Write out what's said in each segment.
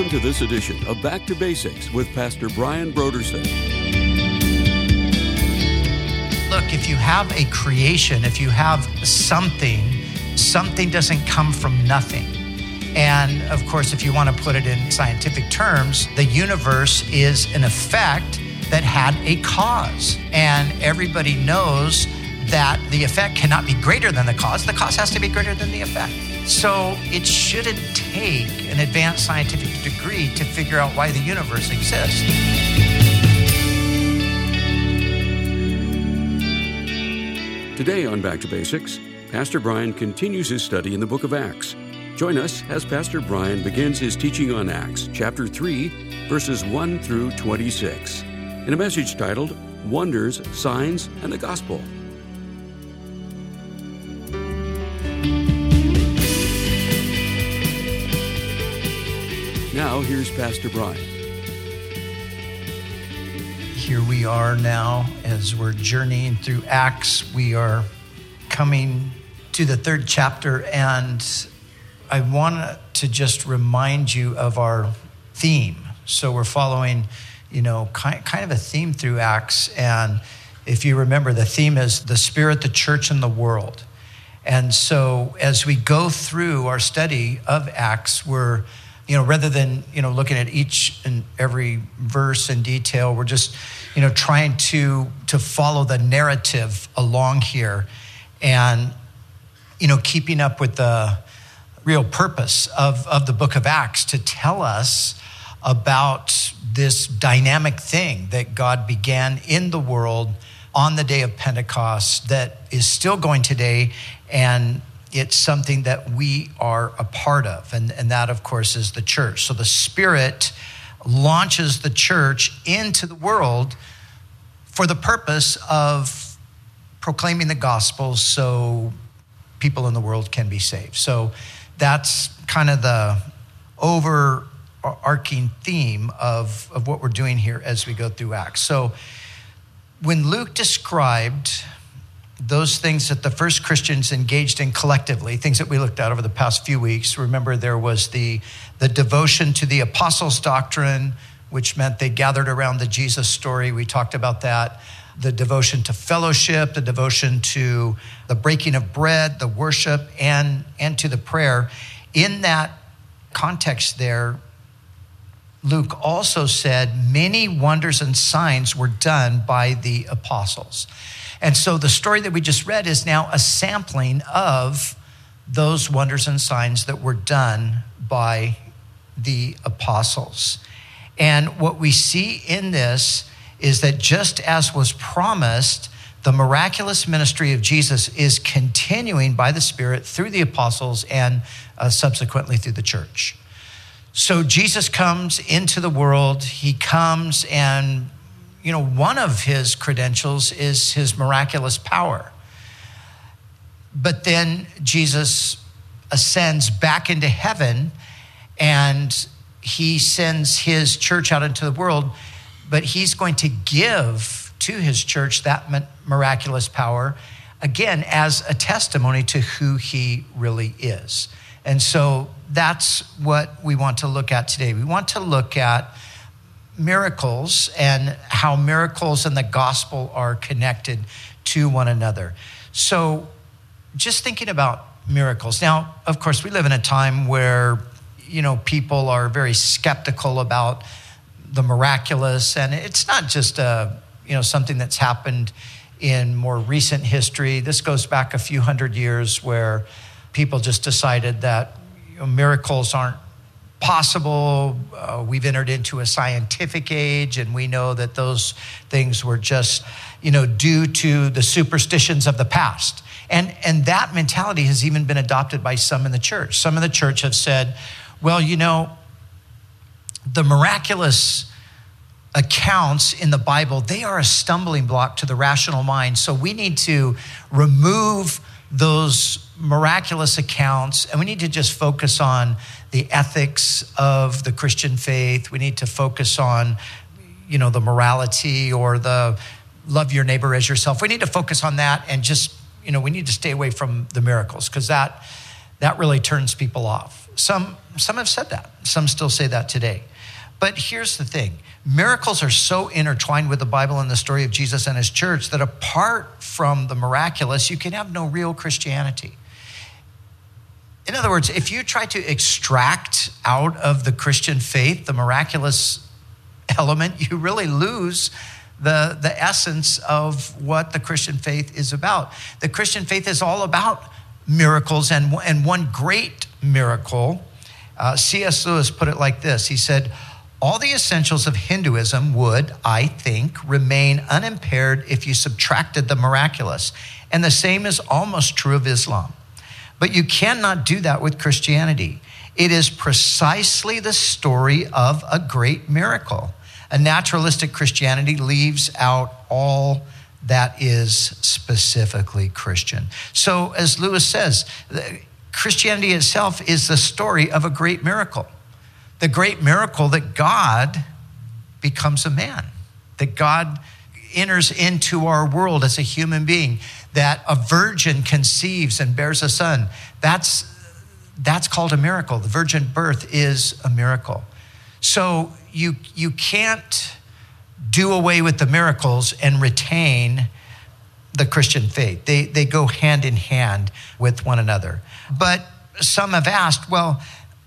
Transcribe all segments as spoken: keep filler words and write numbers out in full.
to this edition of Back to Basics with Pastor Brian Brodersen. Look, if you have a creation, if you have something, something doesn't come from nothing. And of course, if you want to put it in scientific terms, the universe is an effect that had a cause. And everybody knows that the effect cannot be greater than the cause. The cause has to be greater than the effect. So it shouldn't take an advanced scientific degree to figure out why the universe exists. Today on Back to Basics, Pastor Brian continues his study in the book of Acts. Join us as Pastor Brian begins his teaching on Acts, chapter three, verses one through twenty-six, in a message titled, Wonders, Signs, and the Gospel. Now, here's Pastor Brian. Here we are now as we're journeying through Acts. We are coming to the third chapter, and I want to just remind you of our theme. So we're following, you know, kind of a theme through Acts. And if you remember, the theme is the Spirit, the church, and the world. And so as we go through our study of Acts, we're You know, rather than, you know, looking at each and every verse in detail, we're just, you know, trying to to follow the narrative along here and, you know, keeping up with the real purpose of, of the book of Acts to tell us about this dynamic thing that God began in the world on the day of Pentecost that is still going today, and it's something that we are a part of, and, and that, of course, is the church. So the Spirit launches the church into the world for the purpose of proclaiming the gospel so people in the world can be saved. So that's kind of the overarching theme of, of what we're doing here as we go through Acts. So when Luke described those things that the first Christians engaged in collectively, things that we looked at over the past few weeks. Remember, there was the, the devotion to the apostles' doctrine, which meant they gathered around the Jesus story. We talked about that. The devotion to fellowship, the devotion to the breaking of bread, the worship, and, and to the prayer. In that context there, Luke also said many wonders and signs were done by the apostles. And so the story that we just read is now a sampling of those wonders and signs that were done by the apostles. And what we see in this is that just as was promised, the miraculous ministry of Jesus is continuing by the Spirit through the apostles and uh, subsequently through the church. So Jesus comes into the world. He comes and You know, one of his credentials is his miraculous power. But then Jesus ascends back into heaven and he sends his church out into the world, but he's going to give to his church that miraculous power, again, as a testimony to who he really is. And so that's what we want to look at today. We want to look at miracles and how miracles and the gospel are connected to one another. So just thinking about miracles. Now, of course, we live in a time where, you know, people are very skeptical about the miraculous. And it's not just a, you know, something that's happened in more recent history. This goes back a few hundred years where people just decided that, you know, miracles aren't possible. Uh, we've entered into a scientific age, and we know that those things were just, you know, due to the superstitions of the past. And and that mentality has even been adopted by some in the church. Some in the church have said, well, you know, the miraculous accounts in the Bible, they are a stumbling block to the rational mind. So we need to remove those miraculous accounts, and we need to just focus on the ethics of the Christian faith. We need to focus on, you know, the morality or the love your neighbor as yourself. We need to focus on that, and just, you know, we need to stay away from the miracles, because that that really turns people off. Some some have said that. Some still say that today. But here's the thing. Miracles are so intertwined with the Bible and the story of Jesus and his church that apart from the miraculous, you can have no real Christianity. In other words, if you try to extract out of the Christian faith the miraculous element, you really lose the, the essence of what the Christian faith is about. The Christian faith is all about miracles, and, and one great miracle, uh, C S Lewis put it like this. He said, all the essentials of Hinduism would, I think, remain unimpaired if you subtracted the miraculous. And the same is almost true of Islam. But you cannot do that with Christianity. It is precisely the story of a great miracle. A naturalistic Christianity leaves out all that is specifically Christian. So as Lewis says, Christianity itself is the story of a great miracle. The great miracle that God becomes a man, that God enters into our world as a human being, that a virgin conceives and bears a son. That's, that's called a miracle. The virgin birth is a miracle. So you, you can't do away with the miracles and retain the Christian faith. They, they go hand in hand with one another. But some have asked, well,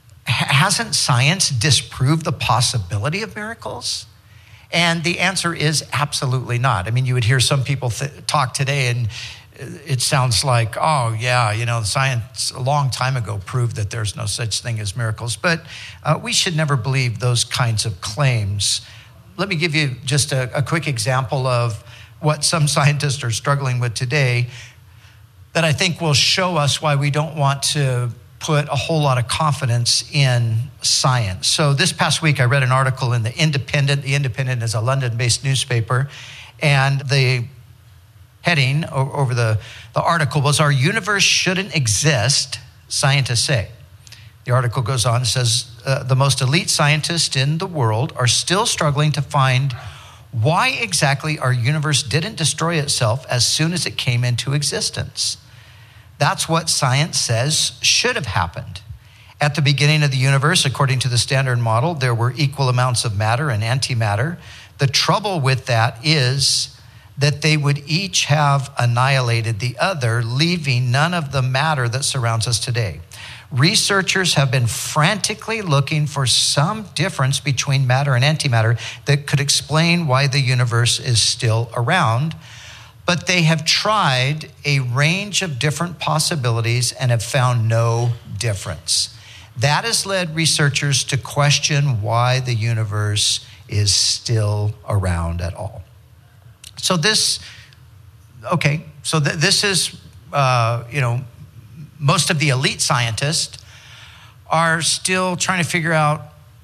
hasn't science disproved the possibility of miracles? And the answer is absolutely not. I mean, you would hear some people th- talk today and it sounds like, oh yeah, you know, science a long time ago proved that there's no such thing as miracles. But uh, we should never believe those kinds of claims. Let me give you just a, a quick example of what some scientists are struggling with today that I think will show us why we don't want to put a whole lot of confidence in science. So this past week, I read an article in The Independent. The Independent is a London-based newspaper. And the heading over the, the article was, "Our universe shouldn't exist, scientists say." The article goes on and says, uh, the most elite scientists in the world are still struggling to find why exactly our universe didn't destroy itself as soon as it came into existence. That's what science says should have happened. At the beginning of the universe, according to the Standard Model, there were equal amounts of matter and antimatter. The trouble with that is that they would each have annihilated the other, leaving none of the matter that surrounds us today. Researchers have been frantically looking for some difference between matter and antimatter that could explain why the universe is still around. But they have tried a range of different possibilities and have found no difference. That has led researchers to question why the universe is still around at all. So this, okay, so th- this is, uh, you know, most of the elite scientists are still trying to figure out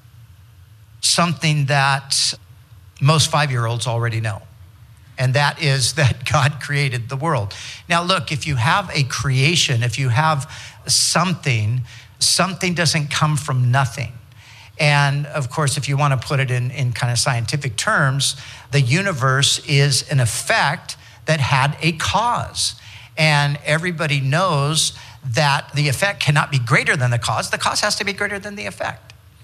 something that most five-year-olds already know. And that is that God created the world. Now, look, if you have a creation, if you have something, something doesn't come from nothing. And of course, if you want to put it in, in kind of scientific terms, the universe is an effect that had a cause. And everybody knows that the effect cannot be greater than the cause. The cause has to be greater than the effect.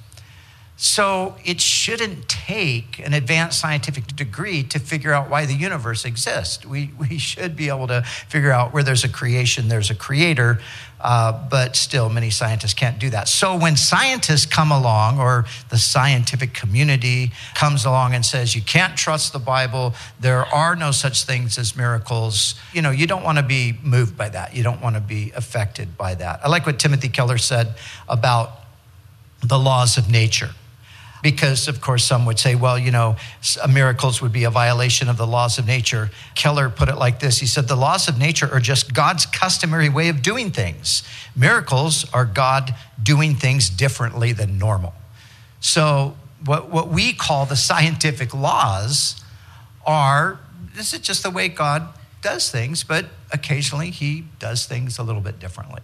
So it shouldn't take an advanced scientific degree to figure out why the universe exists. We we should be able to figure out where there's a creation, there's a creator, uh, but still many scientists can't do that. So when scientists come along, or the scientific community comes along and says, you can't trust the Bible, there are no such things as miracles, you know, you don't want to be moved by that. You don't want to be affected by that. I like what Timothy Keller said about the laws of nature. Because, of course, some would say, well, you know, miracles would be a violation of the laws of nature. Keller put it like this. He said, the laws of nature are just God's customary way of doing things. Miracles are God doing things differently than normal. So what, what we call the scientific laws are, this is just the way God does things, but occasionally he does things a little bit differently.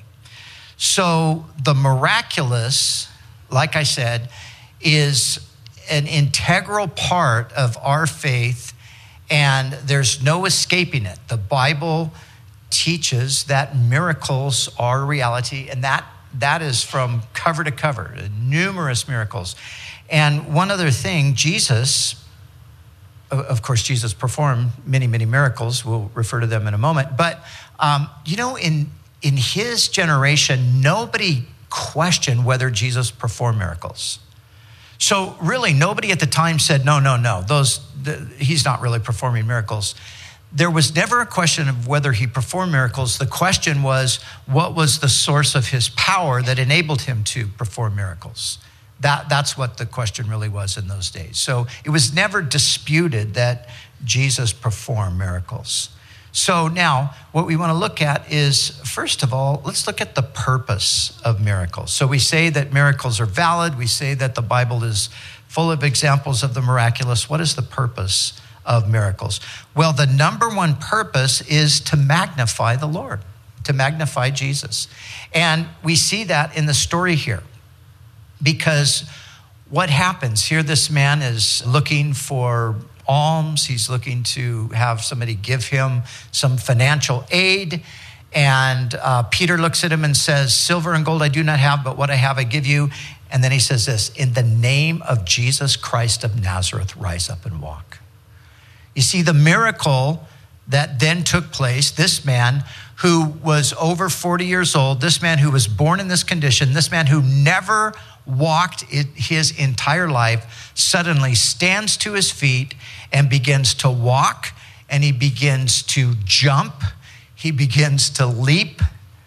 So the miraculous, like I said, is an integral part of our faith, and there's no escaping it. The Bible teaches that miracles are a reality, and that that is from cover to cover, numerous miracles. And one other thing, Jesus, of course, Jesus performed many, many miracles. We'll refer to them in a moment. But, um, you know, in, in his generation, nobody questioned whether Jesus performed miracles. So really, nobody at the time said, no, no, no, those the, he's not really performing miracles. There was never a question of whether he performed miracles. The question was, what was the source of his power that enabled him to perform miracles? That, that's what the question really was in those days. So it was never disputed that Jesus performed miracles. So now what we want to look at is, first of all, let's look at the purpose of miracles. So we say that miracles are valid. We say that the Bible is full of examples of the miraculous. What is the purpose of miracles? Well, the number one purpose is to magnify the Lord, to magnify Jesus. And we see that in the story here, because what happens here, this man is looking for alms. He's looking to have somebody give him some financial aid. And uh, Peter looks at him and says, silver and gold I do not have, but what I have I give you. And then he says this, in the name of Jesus Christ of Nazareth, rise up and walk. You see, the miracle that then took place, this man who was over forty years old, this man who was born in this condition, this man who never walked his entire life, suddenly stands to his feet and begins to walk, and he begins to jump, he begins to leap.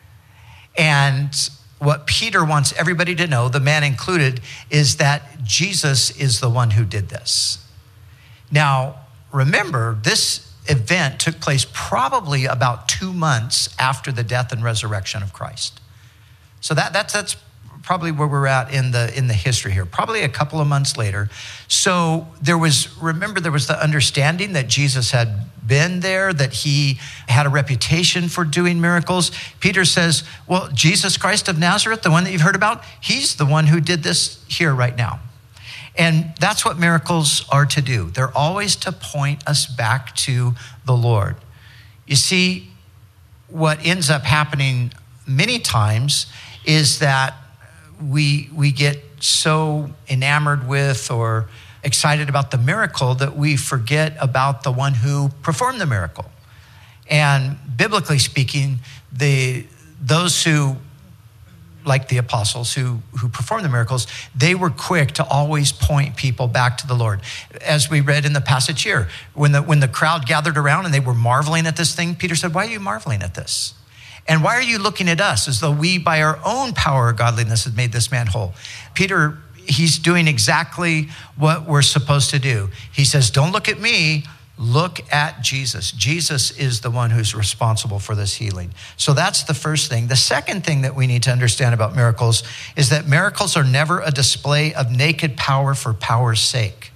And what Peter wants everybody to know, the man included, is that Jesus is the one who did this. Now, remember, this event took place probably about two months after the death and resurrection of Christ. So that, that's, that's probably where we're at in the, in the history here, probably a couple of months later. So there was, remember, there was the understanding that Jesus had been there, that he had a reputation for doing miracles. Peter says, well, Jesus Christ of Nazareth, the one that you've heard about, he's the one who did this here right now. And that's what miracles are to do. They're always to point us back to the Lord. You see, what ends up happening many times is that we we get so enamored with or excited about the miracle that we forget about the one who performed the miracle. And biblically speaking, the those who, like the apostles who, who performed the miracles, they were quick to always point people back to the Lord. As we read in the passage here, when the, when the crowd gathered around and they were marveling at this thing, Peter said, why are you marveling at this? And why are you looking at us as though we, by our own power or godliness, have made this man whole? Peter, he's doing exactly what we're supposed to do. He says, don't look at me, look at Jesus. Jesus is the one who's responsible for this healing. So that's the first thing. The second thing that we need to understand about miracles is that miracles are never a display of naked power for power's sake.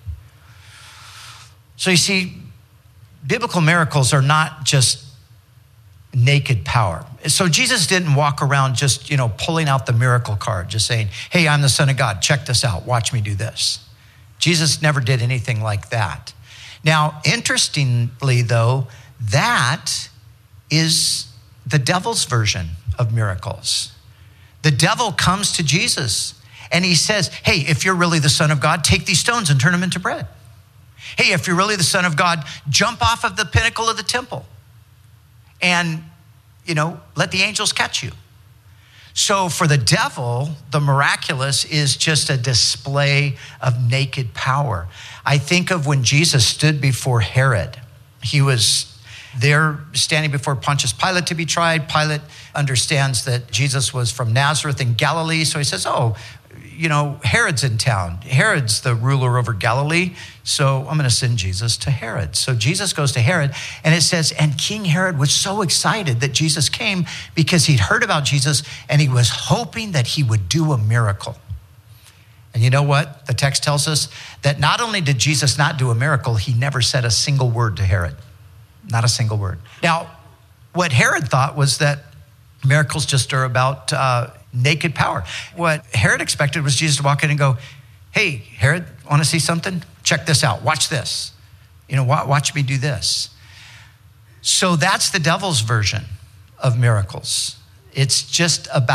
So you see, biblical miracles are not just naked power. So Jesus didn't walk around just, you know, pulling out the miracle card, just saying, hey, I'm the Son of God. Check this out. Watch me do this. Jesus never did anything like that. Now, interestingly, though, that is the devil's version of miracles. The devil comes to Jesus and he says, hey, if you're really the Son of God, take these stones and turn them into bread. Hey, if you're really the Son of God, jump off of the pinnacle of the temple and, you know, let the angels catch you. So for the devil, the miraculous is just a display of naked power. I think of when Jesus stood before Herod. He was there standing before Pontius Pilate to be tried. Pilate understands that Jesus was from Nazareth in Galilee. So he says, oh, you know, Herod's in town. Herod's the ruler over Galilee. So I'm going to send Jesus to Herod. So Jesus goes to Herod, and it says, and King Herod was so excited that Jesus came because he'd heard about Jesus and he was hoping that he would do a miracle. And you know what? The text tells us that not only did Jesus not do a miracle, he never said a single word to Herod. Not a single word. Now, what Herod thought was that miracles just are about uh, naked power. What Herod expected was Jesus to walk in and go, hey, Herod, want to see something? Check this out. Watch this. You know, watch me do this. So that's the devil's version of miracles. It's just about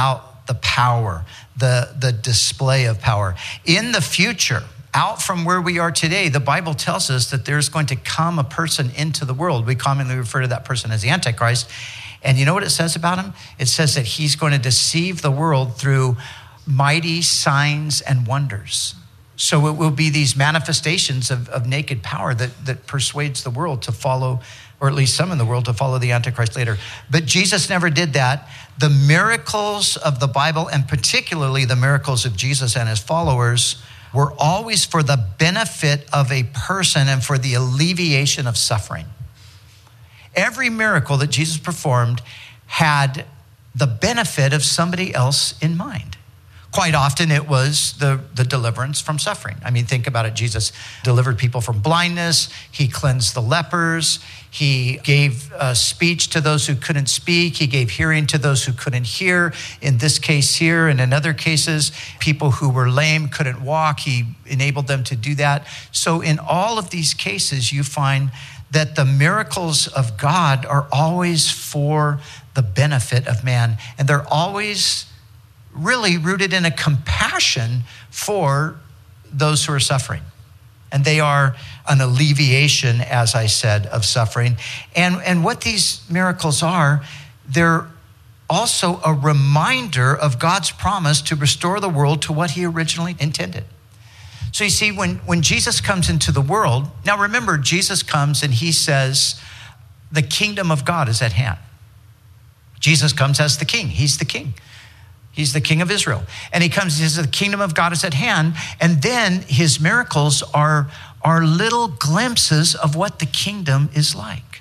about the power, the, the display of power. In the future, out from where we are today, the Bible tells us that there's going to come a person into the world. We commonly refer to that person as the Antichrist. And you know what it says about him? It says that he's going to deceive the world through mighty signs and wonders. So it will be these manifestations of, of naked power that, that persuades the world to follow, or at least some in the world to follow the Antichrist later. But Jesus never did that. The miracles of the Bible, and particularly the miracles of Jesus and his followers, were always for the benefit of a person and for the alleviation of suffering. Every miracle that Jesus performed had the benefit of somebody else in mind. Quite often it was the, the deliverance from suffering. I mean, think about it. Jesus delivered people from blindness. He cleansed the lepers. He gave uh, speech to those who couldn't speak. He gave hearing to those who couldn't hear. In this case here, and in other cases, people who were lame couldn't walk. He enabled them to do that. So in all of these cases, you find that the miracles of God are always for the benefit of man. And they're always really rooted in a compassion for those who are suffering. And they are an alleviation, as I said, of suffering. And, and what these miracles are, they're also a reminder of God's promise to restore the world to what he originally intended. So you see, when, when Jesus comes into the world, now remember, Jesus comes and he says, the kingdom of God is at hand. Jesus comes as the king. He's the king. He's the king of Israel. And he comes, he says, the kingdom of God is at hand. And then his miracles are, are little glimpses of what the kingdom is like.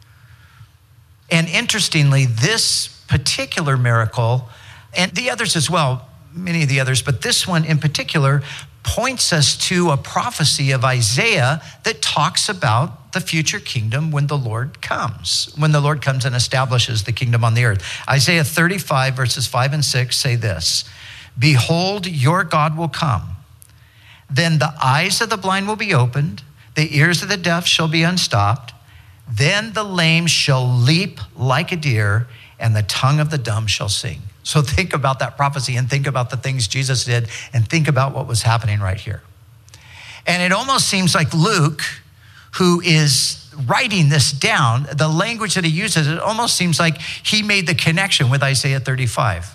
And interestingly, this particular miracle, and the others as well, many of the others, but this one in particular points us to a prophecy of Isaiah that talks about the future kingdom when the Lord comes, when the Lord comes and establishes the kingdom on the earth. Isaiah thirty-five verses five and six say this: behold, your God will come. Then the eyes of the blind will be opened. The ears of the deaf shall be unstopped. Then the lame shall leap like a deer, and the tongue of the dumb shall sing. So think about that prophecy and think about the things Jesus did and think about what was happening right here. And it almost seems like Luke, who is writing this down, the language that he uses, it almost seems like he made the connection with Isaiah thirty-five.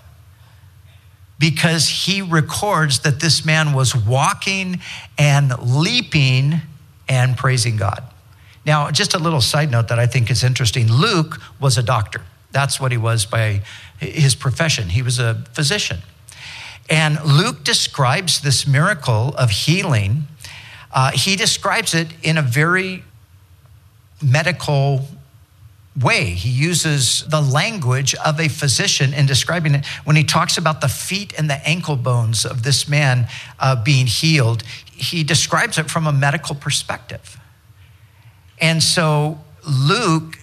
Because he records that this man was walking and leaping and praising God. Now, just a little side note that I think is interesting. Luke was a doctor. That's what he was by his profession. He was a physician. And Luke describes this miracle of healing. Uh, he describes it in a very medical way. He uses the language of a physician in describing it. When he talks about the feet and the ankle bones of this man uh, being healed, he describes it from a medical perspective. And so Luke,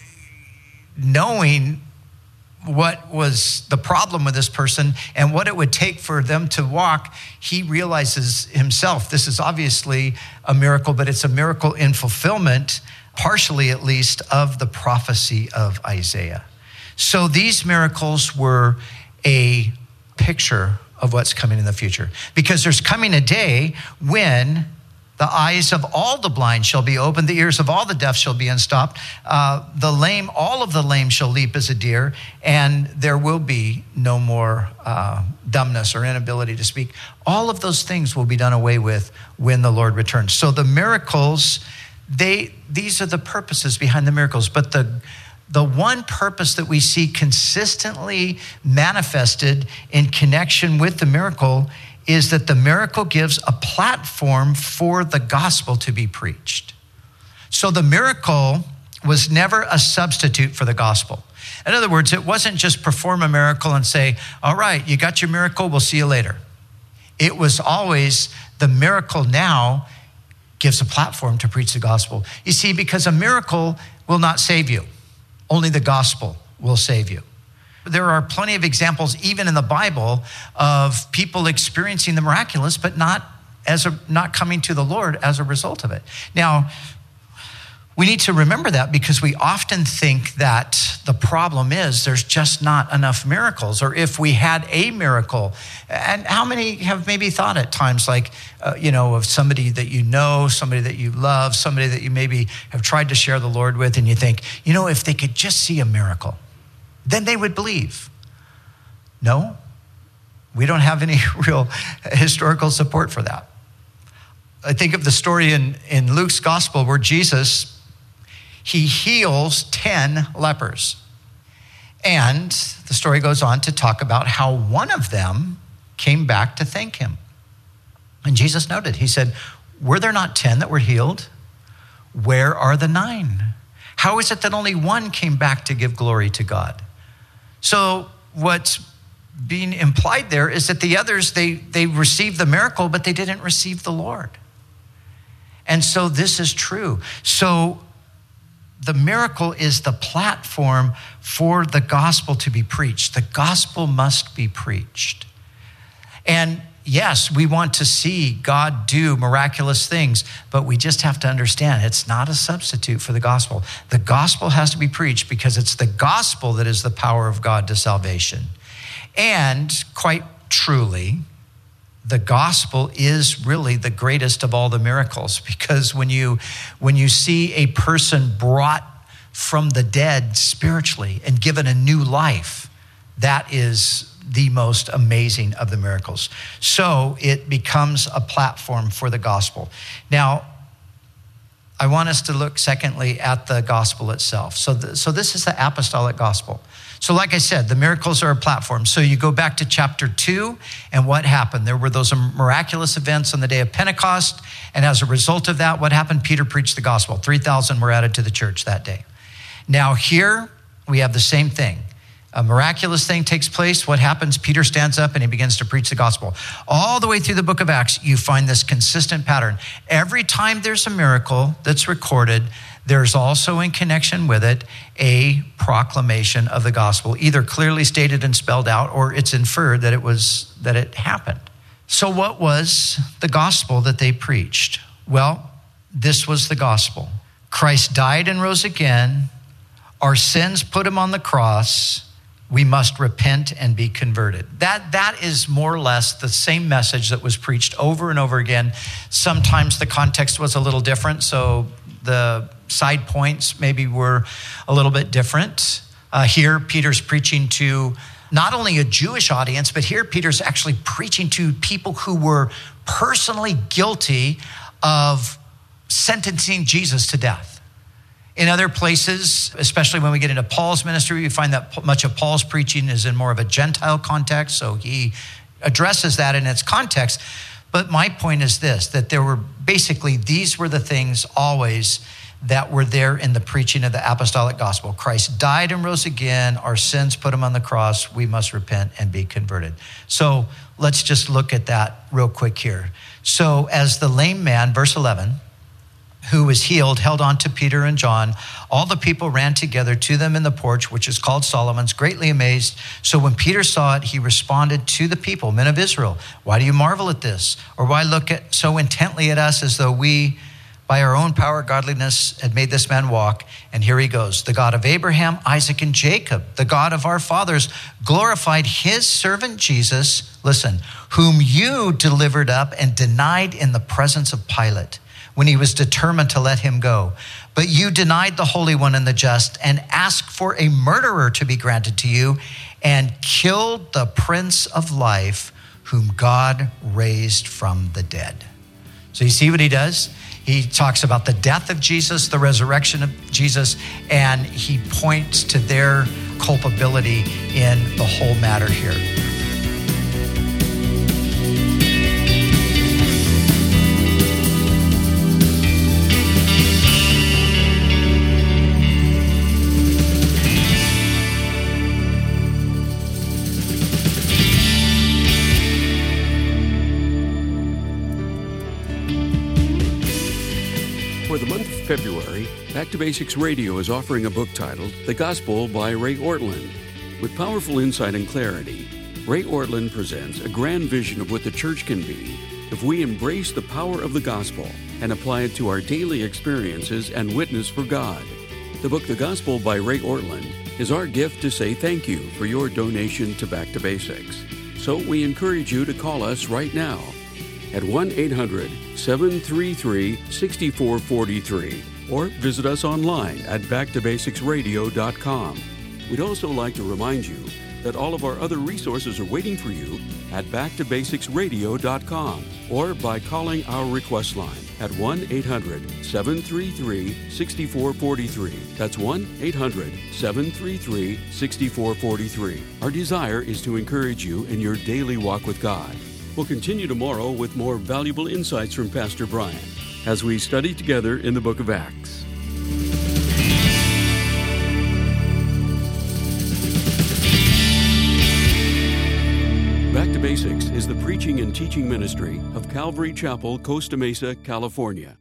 knowing what was the problem with this person and what it would take for them to walk, he realizes himself, this is obviously a miracle, but it's a miracle in fulfillment, partially at least, of the prophecy of Isaiah. So these miracles were a picture of what's coming in the future, because there's coming a day when the eyes of all the blind shall be opened, the ears of all the deaf shall be unstopped. Uh, the lame, all of the lame shall leap as a deer, and there will be no more uh, dumbness or inability to speak. All of those things will be done away with when the Lord returns. So the miracles, they these are the purposes behind the miracles. But the the one purpose that we see consistently manifested in connection with the miracle is that the miracle gives a platform for the gospel to be preached. So the miracle was never a substitute for the gospel. In other words, it wasn't just perform a miracle and say, all right, you got your miracle, we'll see you later. It was always the miracle now gives a platform to preach the gospel. You see, because a miracle will not save you. Only the gospel will save you. There are plenty of examples, even in the Bible, of people experiencing the miraculous, but not as a, not coming to the Lord as a result of it. Now, We need to remember that because we often think that the problem is there's just not enough miracles, or if we had a miracle. And how many have maybe thought at times like, uh, you know, of somebody that you know, somebody that you love, somebody that you maybe have tried to share the Lord with, and you think, you know, if they could just see a miracle, then they would believe. No, we don't have any real historical support for that. I think of the story in, in Luke's gospel where Jesus, he heals ten lepers. And the story goes on to talk about how one of them came back to thank him. And Jesus noted, he said, were there not ten that were healed? Where are the nine? How is it that only one came back to give glory to God? So what's being implied there is that the others, they, they received the miracle, but they didn't receive the Lord. And so this is true. So the miracle is the platform for the gospel to be preached. The gospel must be preached. And yes, we want to see God do miraculous things, but we just have to understand it's not a substitute for the gospel. The gospel has to be preached because it's the gospel that is the power of God to salvation. And quite truly, the gospel is really the greatest of all the miracles, because when you when you see a person brought from the dead spiritually and given a new life, that is the most amazing of the miracles. So it becomes a platform for the gospel. Now, I want us to look secondly at the gospel itself. So, the, so this is the apostolic gospel. So like I said, the miracles are a platform. So you go back to chapter two, and what happened? There were those miraculous events on the day of Pentecost, and as a result of that, what happened? Peter preached the gospel. three thousand were added to the church that day. Now here, we have the same thing. A miraculous thing takes place. What happens? Peter stands up and he begins to preach the gospel. All the way through the book of Acts, you find this consistent pattern. Every time there's a miracle that's recorded, there's also in connection with it a proclamation of the gospel, either clearly stated and spelled out, or it's inferred that it was that it happened. So what was the gospel that they preached? Well, this was the gospel. Christ died and rose again. Our sins put him on the cross. We must repent and be converted. That, that is more or less the same message that was preached over and over again. Sometimes the context was a little different, so the side points maybe were a little bit different. Uh, here, Peter's preaching to not only a Jewish audience, but here Peter's actually preaching to people who were personally guilty of sentencing Jesus to death. In other places, especially when we get into Paul's ministry, we find that much of Paul's preaching is in more of a Gentile context, so he addresses that in its context. But my point is this, that there were basically, these were the things always that were there in the preaching of the apostolic gospel. Christ died and rose again. Our sins put him on the cross. We must repent and be converted. So let's just look at that real quick here. So as the lame man, verse eleven, who was healed, held on to Peter and John, all the people ran together to them in the porch, which is called Solomon's, greatly amazed. So when Peter saw it, he responded to the people, men of Israel, why do you marvel at this? Or why look at so intently at us as though we, by our own power, godliness, had made this man walk? And here he goes. The God of Abraham, Isaac, and Jacob, the God of our fathers, glorified his servant Jesus, listen, whom you delivered up and denied in the presence of Pilate, when he was determined to let him go. But you denied the Holy One and the just, and asked for a murderer to be granted to you, and killed the Prince of Life, whom God raised from the dead. So you see what he does? He talks about the death of Jesus, the resurrection of Jesus, and he points to their culpability in the whole matter here. For the month of February, Back to Basics Radio is offering a book titled The Gospel by Ray Ortlund. With powerful insight and clarity, Ray Ortlund presents a grand vision of what the church can be if we embrace the power of the gospel and apply it to our daily experiences and witness for God. The book The Gospel by Ray Ortlund is our gift to say thank you for your donation to Back to Basics. So we encourage you to call us right now at one eight hundred seven three three six four four three or visit us online at back to basics radio dot com. We'd also like to remind you that all of our other resources are waiting for you at back to basics radio dot com or by calling our request line at one eight hundred seven three three six four four three. That's one eight hundred seven three three six four four three. Our desire is to encourage you in your daily walk with God. We'll continue tomorrow with more valuable insights from Pastor Brian as we study together in the book of Acts. Back to Basics is the preaching and teaching ministry of Calvary Chapel, Costa Mesa, California.